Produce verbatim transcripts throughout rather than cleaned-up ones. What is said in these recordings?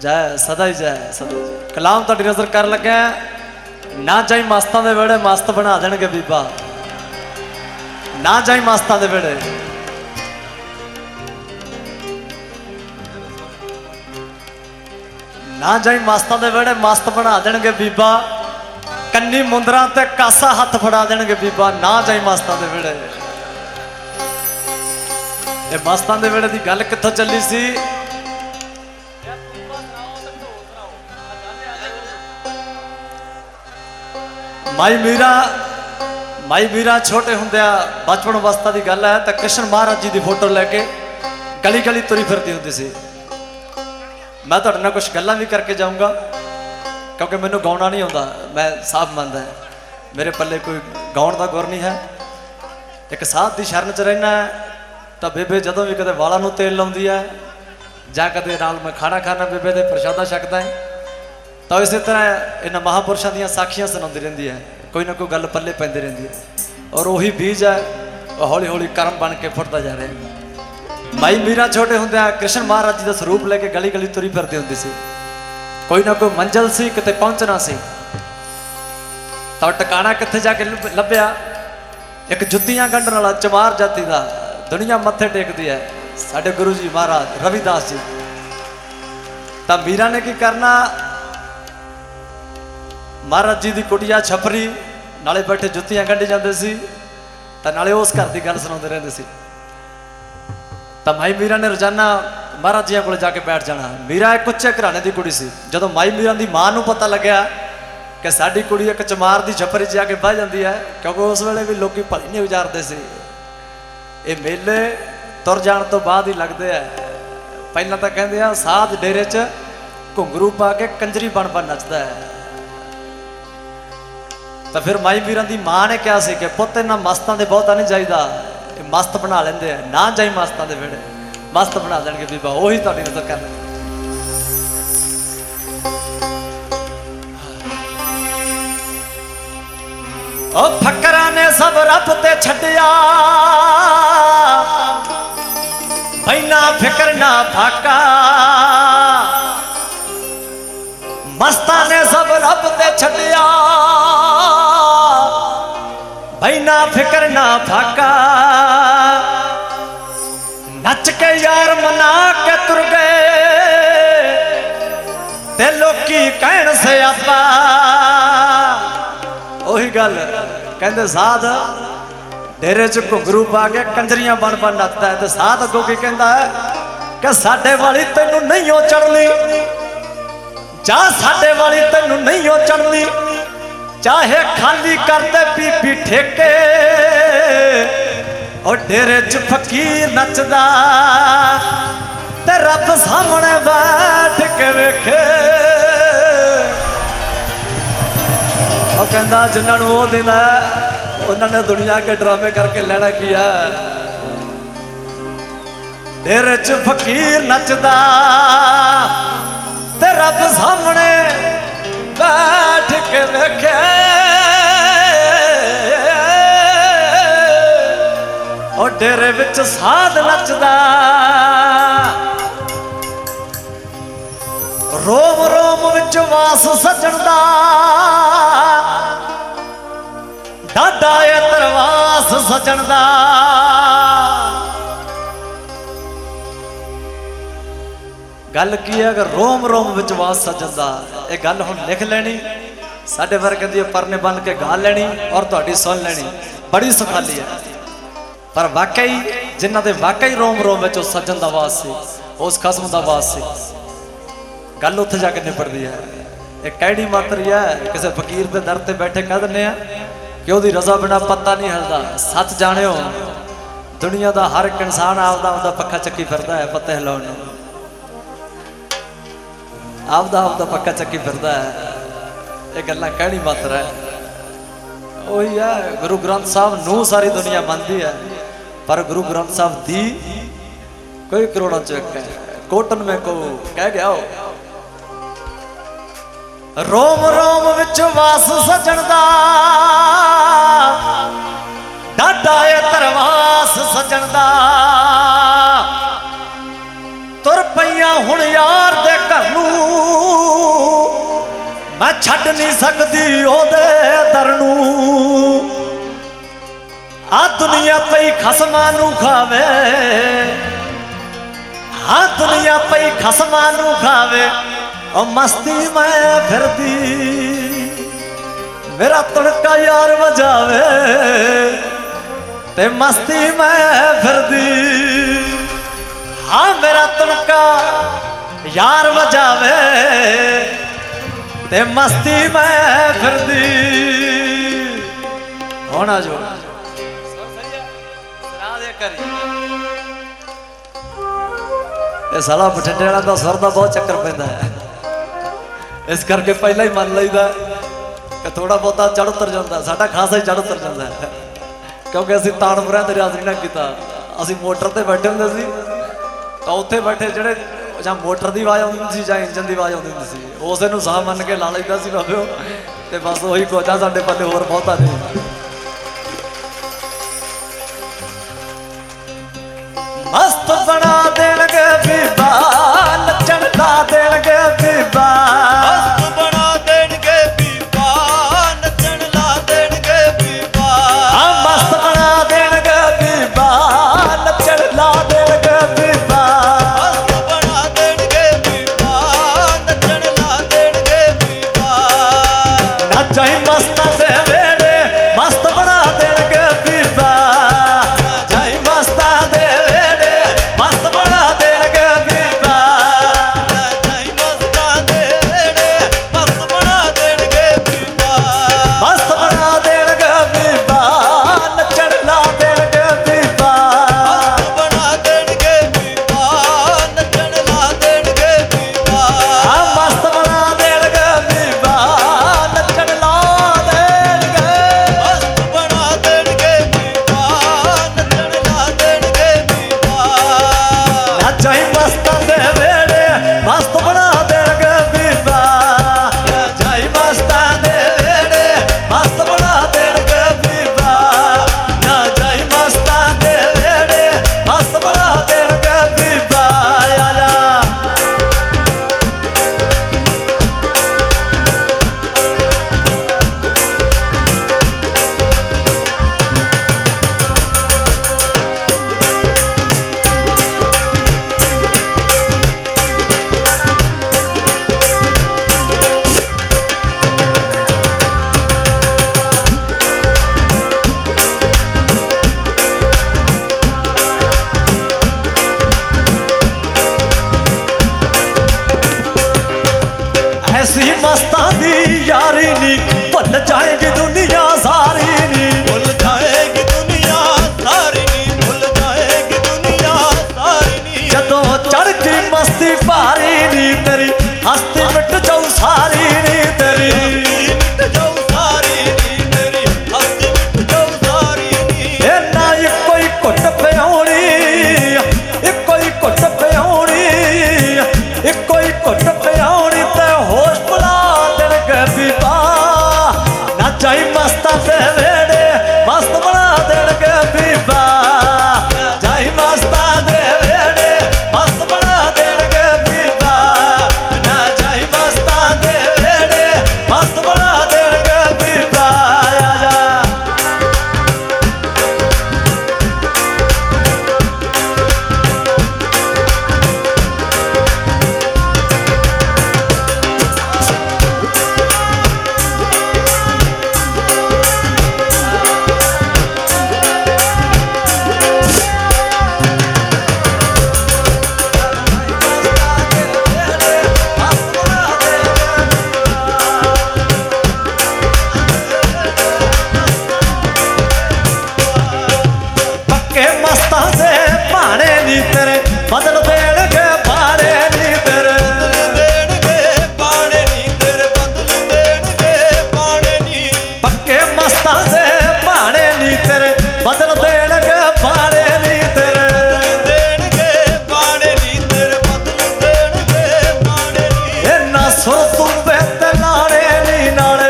जय सदा ही जय सदा ही जय। कलाम तुहाडी नज़र कर लग्या ना जाई मस्तां दे वेड़े मस्त बना देणगे बीबा, ना जाई मस्तां दे वेड़े। ना जाई मस्तां दे वेड़े मस्त बना देणगे बीबा, कन्नी मुंदरां ते कासा हथ फड़ा देणगे बीबा, ना जाई मस्तां दे वेड़े। ये मस्तां दे वेड़े दी गल कित्थों चली सी? माई मीरा माई मीरा छोटे हुंदिया बचपन अवस्था की गल है तो कृष्ण महाराज जी की फोटो लैके गली गली तुरी फिरती होंदी सी। मैं तुहाडे नाल कुछ गल्लां भी करके जाऊँगा क्योंकि मैनूं गाउणा नहीं आउंदा, मैं साफ मनदा है मेरे पल्ले कोई गाउण दा गुर नहीं है। एक साध की शरण च रहना है तो बेबे जदों भी कदे वालां नूं तेल लाउंदी है जां कदे नाल मैं खाना खाना बेबे दे प्रशादा छकदा है तो इस तरह इन्हां महापुरुषों दी साखियां सुणाउंदी रहिंदी है, कोई ना कोई गल पल्ले पैंदी रहिंदी है और वही बीज है वह हौली हौली कर्म बन के फुटदा जा रहा है। माई मीरा छोटे हुंदिया कृष्ण महाराज जी का स्वरूप लेके गली गली तुरी फिरदी हुंदी सी। कोई ना कोई मंजिल सी किते पहुंचना सी तो टकाना कित्थे जाके लभ्या? एक जुत्तियां गंढण वाला चमार जाति का दुनिया मत्थे टेकदी है साडे गुरु जी महाराज रविदास जी। तो मीरा ने की करना, महाराज जी की कुटिया छपरी नाले बैठे जुत्तियां गंढी जाते सी तो नाले उस घर की गल सुनाते रहते सी। तो माई मीरा ने रोजाना महाराज जी को जाके बैठ जाना। मीरा एक उच्चे घराने की कुड़ी सी। जो माई मीरा की मां नूं पता लग्या कि साडी कुड़ी एक चमार की छपरी च जाके बह जाती है, क्योंकि उस वेले भी लोग भली नहीं गुजारते सी। ये मेले तुर जाने तो बाद ही लगते हैं। पहला तो कहते हैं साध डेरे च घुंघरू पा के कंजरी बन बन नचता है। तो फिर माई मीरा की मां ने कहा सी कि पुत इन्हां मस्तां दे बहुता नहीं जाइदा, मस्त बना लेंदे आ, ना जाई मस्तां दे वेड़े मस्त बना देणगे बीबा। उही तुहाडी नज़र कर ओ फकरां ने सब रब ते छड्डिया, बैना फिकर ना फाका। मस्तां ने सब रब ते छड्डिया, बैना फिकर ना फाका। नच के यार मना के तुर गए ते लोकी कहण से आपा। ओही गल कहंदे साध डेरे च घुंघरू पा के कंजरियां बन बन नचता है। तो साध अगों की कहंदा है कि साडे वाली तैनू नहीं हो चढ़नी, जा साडे वाली तैनू नहीं हो चढ़नी, चाहे खाली करते बीबी ठेके। और डेरे च फकीर नचदा ते रब सामने बैठ के वेखे। और कहंदा जिन्होंने वो दिन है उन्होंने दुनिया के ड्रामे करके लेना किया। डेरे च फकीर नचदा ते रब सामने बैठ के वेखे। और डेरे विच साध नचदा, रोम रोम विच वास सजण दा, डाडा ए तरवास सजण दा। गल की है अगर रोम रोम विच वास सजण दा, ये गल हुण लिख लैनी साडे वर्गे दी परने बन के गा लैनी और तुहाडी सुन लैनी, बड़ी सुखाली है। पर वाकई जिन्हां दे वाकई रोम रोम विच उस सज्जन दा वास सी, उस खसम दा वास सी, गल उत्थे जाके निपटदी है। एक कैडी मातरी है किसी फकीर के दर ते बैठे कह दिंदे आ कि उहदी रजा बिना पत्ता नहीं हिलदा। सच जाणिओ दुनिया दा हर एक इंसान आपदा आपदा पक्का चक्की फिरदा है पत्ते हिलाउण नूं, आपदा आपदा पक्का चक्की फिरदा है। ये गल्लां कैडी मातर है। वही है गुरु ग्रंथ साहब नूं सारी दुनिया मनदी है, पर गुरु ग्रंथ साहब दी कोई करोड़ों च एक है। कोटन में को कह गया हो रोम रोम विच वास सजण दा, डाडा ए तरवास सजण दा। तुर पईयां हुण यार दे घर नूं मैं छड़ नहीं सकती ओदे दर नूं आ दुनिया पई खसमां नूं खावे आ दुनिया पई खसमां नूं खावे ओ मस्ती मैं फिरदी मेरा तड़का यार बजावे ते मस्ती मैं फिरदी हाँ मेरा तड़का यार बजावे ते मस्ती मैं फिरदी होना जो साला बठिंडे वाला दा सर दा बहुत चक्कर पैंदा है इस करके पहला ही मन लईदा कि थोड़ा बहुता चढ़ उतर जाता साडा खासा ही चढ़ उतर जाता है क्योंकि असीं तानपुरियां ते रियाज नहीं कीता असीं मोटर ते बैठे हुंदे सी तां उत्थे बैठे ਜਿਹੜੇ ਜਾਂ मोटर की आवाज़ आती सी ਜਾਂ इंजन की आवाज़ आती सी उसे नूं साह मन के ला लईदा सी बाबिओ ते बस वही कुछ आ साडे पल्ले होर बहुता नहीं मस्त बना देणगे बीबा नचण ला देणगे बीबा मस्त बना देणगे बीबा नचण ला देणगे बीबा मस्त बना देणगे बीबा नचण ला देणगे बीबा मस्त बना देणगे बीबा नचण ला देणगे बीबा नचाई मस्तां दे वेड़े मस्त बना देणगे बीबा नचाई मस्तां दे वेड़े मस्त बना देणगे बीबा नचाई मस्तां दे वेड़े मस्त बना देणगे बीबा मस्त बना देणगे बीबा नचण ला देणगे बीबा मस्त बना देणगे बीबा नचण ला देणगे बीबा मस्त बना देणगे बीबा नचण ला देणगे मस्त बना देणगे बीबा नचण ला देणगे बीबा नचाई मस्तां दे वेड़े मस्त बना देणगे बीबा नचाई मस्तां दे वेड़े मस्त बना देणगे बीबा नचाई मस्तां दे वेड़े मस्त बना देणगे बीबा आजा ऐसी मस्तां दी यारी नी भुल जाएगी दुनिया सारी नी भूल जाएगी दुनिया सारी नी भूल जाएगी दुनिया सारी नी जदों चढ़ की मस्ती पारी नी तेरी हस्ती मिट जाऊ सारी नी तेरी मिट जाऊ सारी नी मेरी हस्ती मिट जाऊ सारी नी ए ना इको ही घुट पियाउणी इको ही घुट पियाउणी इको ही घुट पियाउणी ते होश भुला देणगे बीबा नचाई मस्तां दे वेड़े मस्त बना देणगे बीबा नचाई मस्तां दे वेड़े मस्त बना देणगे बीबा नचाई मस्तां दे वेड़े मस्त बना देणगे बीबा आजा पक्के मस्तां दे भाणे नी तेरे बदल देणगे भाणे नी तेरे देणगे पाणे नी तेरे बदल देणगे पाणे नी पक्के मस्तां दे भाणे नी तेरे बदल देणगे भाणे नी तेरे देणगे पाणे नी तेरे बदल देणगे पाणे नी इन्ना सुर तुंबे ते लाणे नी नाले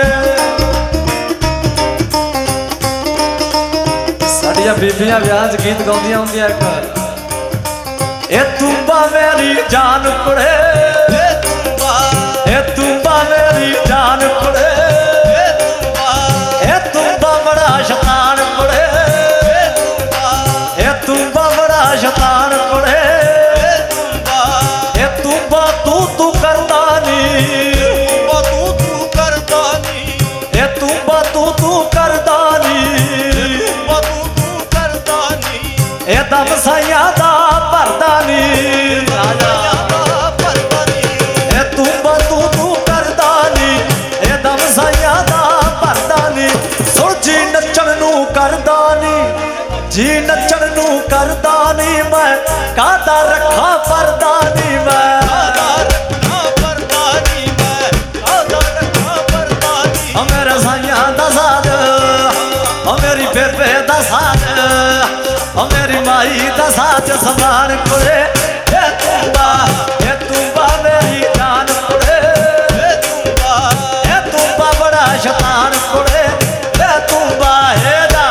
साडियां बीबियां विआह च गीत गाउंदियां हुंदियां इक ए तुंबा मेरी जान कुड़े ए तुंबा ए तुंबा मेरी जान समान कुड़े ए तूंबा ए तूंबा मेरी जान कुड़े ए तूंबा ए तूंबा बड़ा शैतान कुड़े ए तूंबा ए दा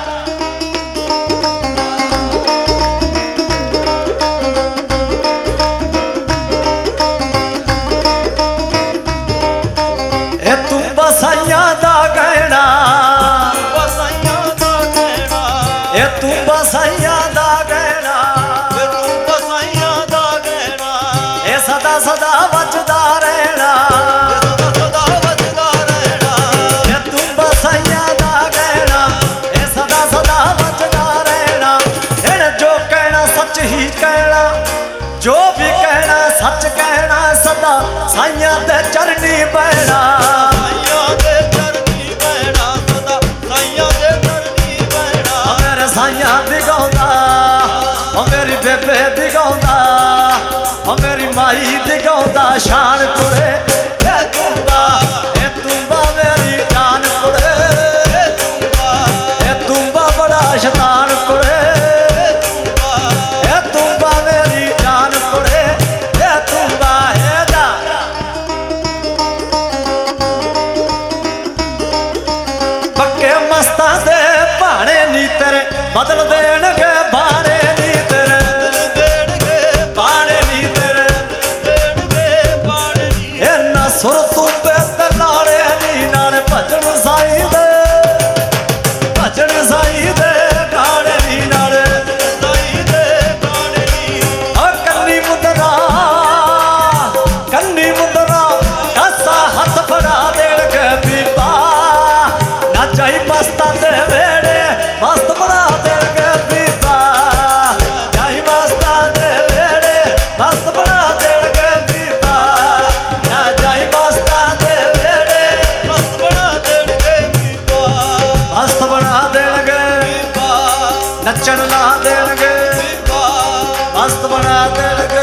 ए तूंबा साइयां दा गहना बसाइयां दा गहना ए तूंबा साइयां दा गहना ए तूं बसाइयां दा गहना ए सदा सदा बचदा रहना सदा सदा वजदा रहना ए तूंबा साइयां दा गहना ए सदा सदा बचदा रहना हिण जो कहना सच ही कहना जो भी कहना सच कहना सदा साइयां दे चरनी बहना साइयां दे चरनी बहना सदा साइयां दे चरनी बहना ओ मेरे साइयां दी गौंदा ओ मेरी बेबे दी गौंदा ओ मेरी माई दी गौंदा शान कुड़े ए तूंबा ए तूंबा मेरी जान कुड़े ए तूंबा ए तूंबा बड़ा शैतान कुड़े ए तूंबा ए तूंबा मेरी जान कुड़े ए तूंबा ए दा पक्के मस्तां दे भाणे नी तेरे बदल देणगे भाणे नी तेरे देणगे भाणे नी तेरे देणगे पाणी ए ना सुर तूंबे ते नाले नी नाले भजन साईं दे भजन साईं दे गाणे नी नाले साईं दे गाणे ओ कन्नी मुंदरा कन्नी मुंदरा कासा हथ फड़ा देणगे बीबा ना चाही मस्तां दे वेड़े मस्त बना देणगे बीबा चाही मस्तां दे वेड़े मस्त बना देणगे बीबा ना चाही मस्तां दे वेड़े मस्त बना देणगे बीबा मस्त बना देणगे बीबा नचण ला देणगे बीबा मस्त बना देणगे